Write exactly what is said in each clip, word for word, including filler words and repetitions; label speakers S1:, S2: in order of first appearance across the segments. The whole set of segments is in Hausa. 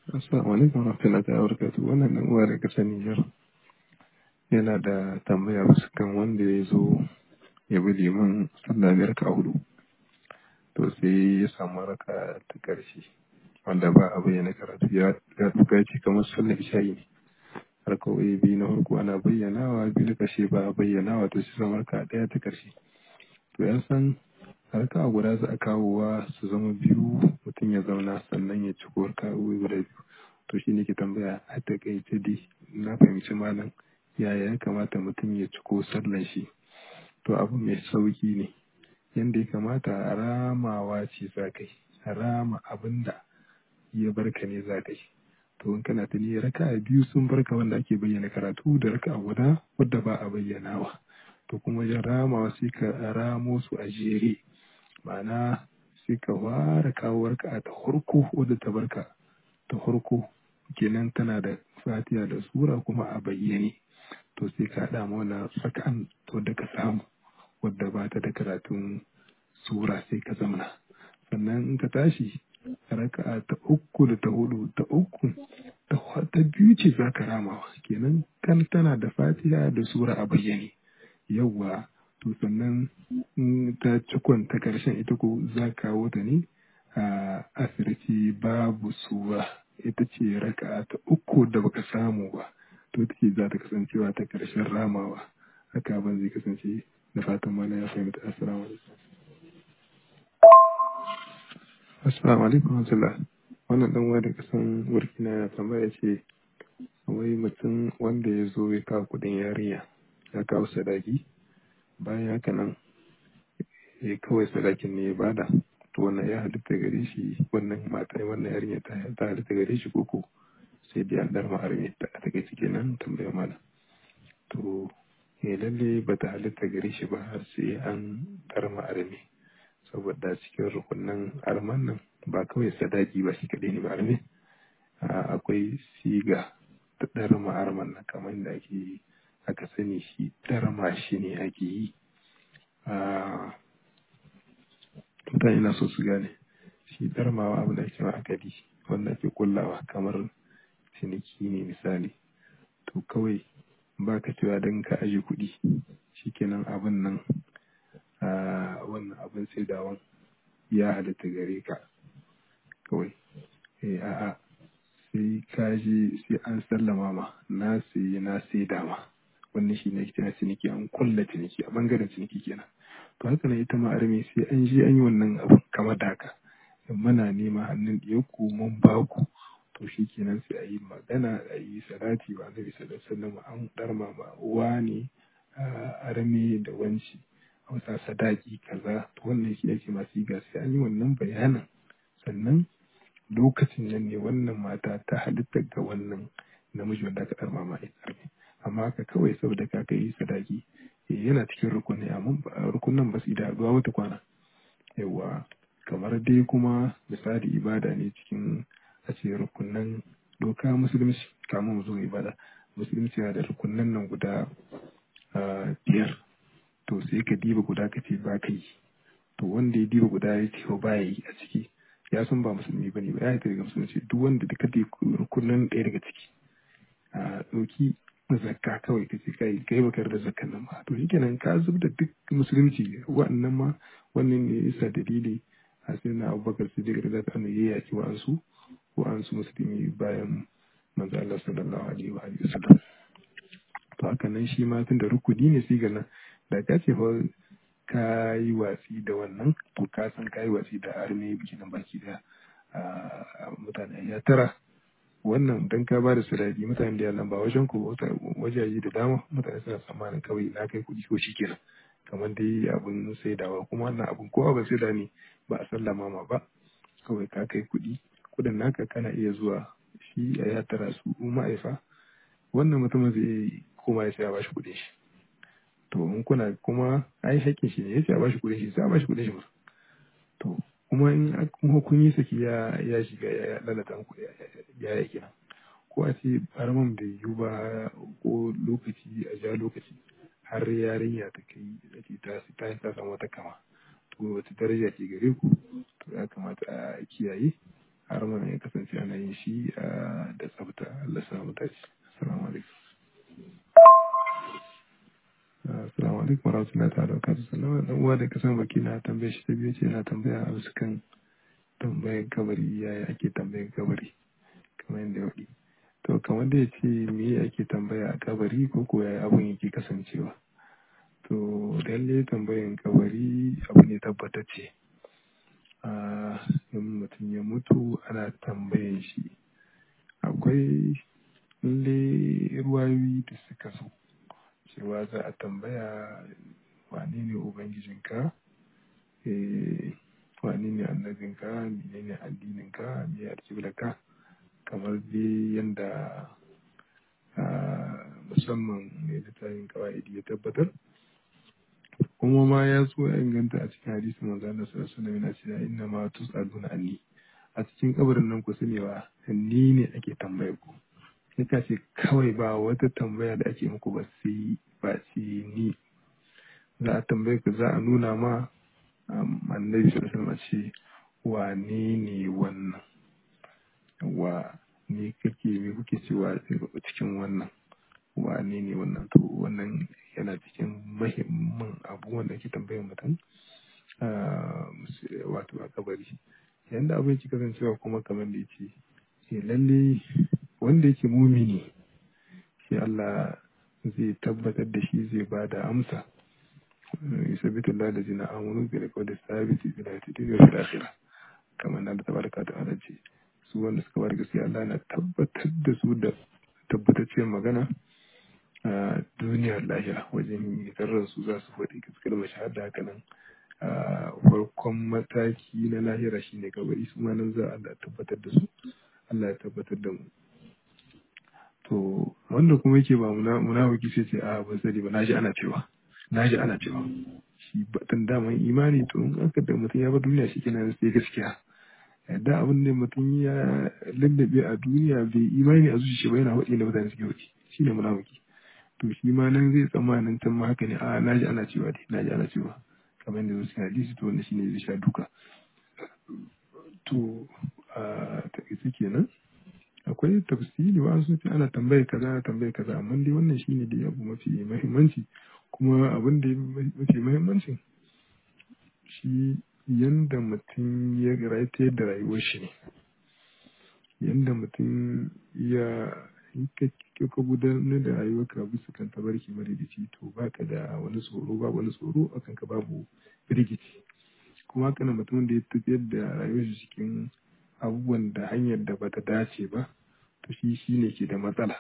S1: Assalamu alaikum warahmatullahi wabarakatuh. Wannan dan uwa daga kasar Nijar yana da tambaya bisa kan wanda ya zo ya bi liman sallah biyar ka hudu. To sai ya samu raka ta karshe wanda ba a bayyana karatu ya ya tuka ce kamar sallar isha'i ne. Har kawai biyu na farko ana bayyanawa biyu na kashe ba a bayyanawa to sai samu raka daya ta karshe. To ya san harka guda za a kawowa su zama biyu mutum ya zauna sannan ya ci raka guda biyu. To shi ne ke tambaya a takaice dai na fahimci malam yaya ya kamata mutum ya ci ko sallan shi. To abu mai sauki ne yanda ya kamata ramawa ce za ka yi, rama abin da ya barka ne za ka yi. To in kana tuni raka biyu sun barka wanda ake bayyana karatu da raka guda wadda ba a bayyanawa. To kuma wajen ramawa sai ka ramo su a jere ma'ana sai ka fara kawo raka ta farko wadda ta barka ta farko kenan tana da fatiha da sura kuma a bayyane. To sai ka haɗa mana raka'an wadda ka samu wadda ba ta da karatun sura sai ka zamana. Sannan in ka tashi raka'a ta uku da ta hudu ta uku ta ta biyu ce za ka ramawa kenan kan tana da fatiha da sura a bayyane. Yawwa to sannan in ta cikon ta karshen ita ko za ka kawo ta ne a asirci babu sura ita ce raka'a ta uku da baka samu ba. To ita ce za ta kasancewa ta karshen ramawa. Haka abin zai kasance da fatan mana ya fahimta. Assalamu alaikum. Assalamu alaikum warahmatullah. Wannan dan uwa da kasan Burkina ya tambaya ce wai mutum wanda ya zo ya kawo kudin yarinya ya kawo sadaki bayan haka nan ya kawai sadakin ne ya bada to wannan ya halitta gare shi wannan mata wannan yarinya ta ta halitta gare shi koko sai dai an darma arme ta a take kenan tambaya mana. To eh lalle bata halitta gare shi ba har sai an darma arme saboda cikin rukunan arman nan ba kawai sadaki ba shi kadai ne ba arme akwai siga ta darma arman nan kamar da ake aka sani shi darma shi ne ake yi. Mutane na so su gane shi darmawa abu da ake wa akadi wanda ake kullawa kamar ciniki ne misali. To kawai ba ka cewa don ka aje kuɗi shikenan abin nan wannan abin saidawan ya halitta gare ka kawai. Eh a'a sai ka je sai an sallama ma na sai na saida ma wannan shi ne ake ciniki an kulla ciniki a bangaren ciniki kenan. To haka nan ita ma arme sai an je an yi wannan abu kamar da haka muna nema hannun ɗiyanku mun ba ku to shi kenan sai a yi magana a yi salati ba zai sallallahu alaihi wasallam an darma ma uwa ne arme da wanci a wasa sadaki kaza to wannan shi ake masu ga sai an yi wannan bayanin sannan lokacin nan ne wannan mata ta halitta ga wannan namiji wanda aka darma ma arme. Amma haka kawai saboda ka kai sadaki yana cikin rukuni amma rukunan ba su da haɗuwa wata kwana. Yawwa kamar dai kuma misali ibada ne cikin a ce rukunan doka musulunci kamun mu zo ibada musulunci yana da rukunan nan guda biyar to sai ka diba guda ka ce ba ka yi to wanda ya diba guda ya ce ba ya yi a ciki ya san ba musulmi ba ne ba ya yi daga musulunci duk wanda duka da rukunan ɗaya daga ciki a ɗauki zakka kawai ka ce kai kai bakar da zakkan nan ma to shikenan ka zub da duk musulunci wa'annan ma wannan ne yasa dalili a sai na Abubakar Siddiq da zaka ne ya yaki wa'ansu wa'ansu musulmi bayan manzo Allah sallallahu alaihi wa alihi wasallam. To haka nan shi ma tun da rukuni ne siga nan da ka ce fa ka yi watsi da wannan to ka san ka yi watsi da arme biki nan baki da mutane ya tara wannan dan ka ba da sadaki mutane da yalan ba wajen ku wajaji da dama mutane suna tsammanin kawai na kai kuɗi ko shikenan kamar dai abin saidawa kuma wannan abin ko abin saida ne ba a sallama ma ba kawai ka kai kuɗi kuɗin naka kana iya zuwa shi a ya tara su ma'aifa wannan mutumin zai koma ya sai a bashi kuɗin shi to in kuna kuma ai haƙƙin shi ne ya sai a bashi kuɗin shi sai a bashi kuɗin shi ma to kuma in kuma kun yi saki ya ya shiga ya lalata muku ya ya kenan ko a ce baraman bai yiwu ba ko lokaci a ja lokaci har yarinya ta kai da ta ta ta samu wata kama to wata daraja ke gare ku to ya kamata a kiyaye har mana ya kasance ana yin shi da tsafta. Allah sa mu dace. Assalamu alaikum. Assalamu alaikum warahmatullahi ta'ala wabarakatuh. Sallama dan uwa da kasan baki na tambaye shi ta biyu ce na tambaya a wasu kan tambayar kabari, yaya ake tambayar kabari kamar yadda ya faɗi. To kamar da ya ce me ake tambaya a kabari ko ko yaya abun yake kasancewa. To lalle tambayan kabari abu ne tabbatacce. a in mutum ya mutu ana tambayan shi. Akwai lalle ruwayoyi da suka so cewa za a tambaya wane ne ubangijinka, eh wane ne annabinka, mene ne addininka, me ya alƙiblarka, kamar dai yanda musamman mai littafin kawa'idi ya tabbatar. Kuma ma ya so ya inganta a cikin hadisi manzo Allah sallallahu alaihi wasallam yana cewa inna ma tus'aluna anni, a cikin kabarin nan ku sanewa ni ne ake tambayar ku. Sai ka ce kawai ba wata tambaya da ake muku ba sai ba ce ni za a tambaye ku, za a nuna ma annabi sallallahu alaihi wasallam ce wane ne wannan, wa ne kake me kuke cewa cikin wannan, wane ne wannan. To wannan yana cikin muhimmin abu wanda ake tambayar mutum wato a kabari. Yanda abin yake kasancewa kuma kamar da yake ce lalle wanda yake mumini sai Allah zai tabbatar da shi, zai ba da amsa. Yusabitu Allah da zina amunu bi da sabiti bi da titi da akhirah, kamar nan da tabaraka ta ala ce su wanda suka bar gaskiya Allah na tabbatar da su da tabbatacciyar magana a duniyar lahira. Wajen yitarrar su za su faɗi kalmar shahada. Haka nan farkon mataki na lahira shine kabari, su ma nan za a tabbatar da su. Allah ya tabbatar da mu. To wanda kuma yake ba munafiki sai ce a ban sani ba, naji ana cewa naji ana cewa shi batun daman imani. To in aka da mutum ya bar duniya shi kenan sai gaskiya. Yadda abin da mutum ya lallabe a duniya bai imani a zuciya ba yana haɗe da mutane suke haɗe, shi ne munafiki. To shi ma nan zai tsammanin can ma haka ne, a naji ana cewa dai naji ana cewa kamar yadda wasu hadisi. To wannan shine zai sha duka. To a takaice kenan akwai tafsiri wa sun ce ana tambaye kaza ana tambaye kaza, amma dai wannan shine dai abu mafi muhimmanci. Kuma abin da mafi muhimmanci shi yanda mutum ya rayu da rayuwar shi ne, yanda mutum ya ka gudanar da rayuwarka bisa kan tabarki madaidaici. To baka da wani tsoro, babu wani tsoro akan ka, babu firgici. Kuma kana mutum da ya tafiyar da rayuwar shi cikin abubuwan da hanyar da bata dace ba, to shi shine ke da matsala.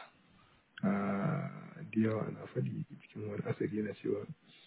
S1: Da yawa ana faɗi cikin wani asali yana cewa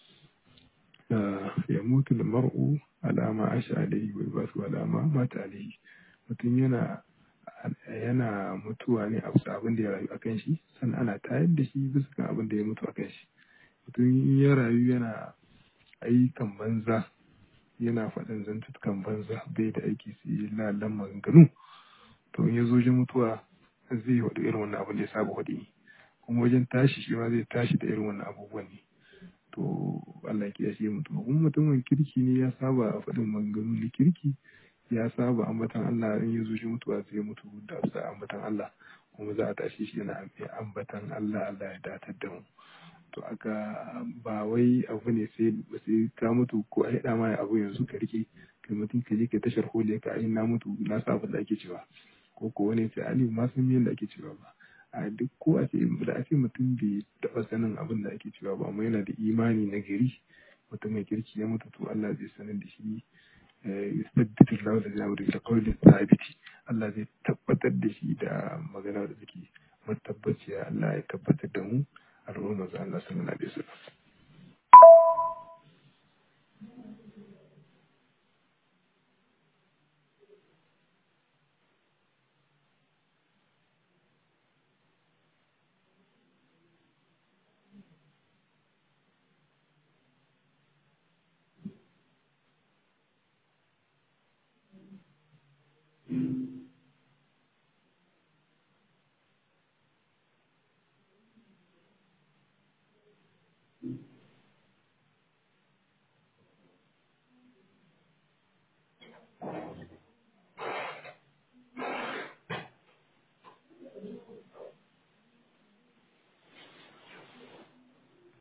S1: ya mutu da mar'u alama asha alaihi wa basu alama mata alaihi. Mutum yana yana mutuwa ne a bisa abin da ya rayu akan shi, sannan ana tayar da shi bisa kan abin da ya mutu akan shi. Mutum ya rayu yana ayyukan banza, yana faɗin zantukan banza, bai da aiki sai lalan maganganu. To in ya zo jin mutuwa zai waɗu irin wannan abin da ya saba waɗi, kuma wajen tashi shi ma zai tashi da irin wannan abubuwan ne. To Allah ya kiyashe mutum. Kuma mutumin kirki ne, ya saba faɗin maganganu da kirki, ya saba ambatan Allah. In ya zo jin mutuwa zai mutu da bisa ambatan Allah, kuma za a tashi shi yana ambatan Allah. Allah ya datar da mu. To aka ba wai abu ne sai sai ka mutu ko ai da ma abu yanzu ka rike kai mutum ka je ka tashar hole ka ai na mutu na sa abin da ake cewa, ko ko wani sai ali ma san me da ake cewa ba. A duk ko a ce da ake mutum bai taɓa sanin abin da ake cewa ba, amma yana da imani na gari, mutum mai kirki ya mutu, to Allah zai sanar da shi yusabbitu Allahu alladhina amanu bil qawli thabiti. Allah zai tabbatar da shi da magana da take matabbaciya. Allah ya tabbatar da mu al'ummar manzo Allah sallallahu alaihi wasallam.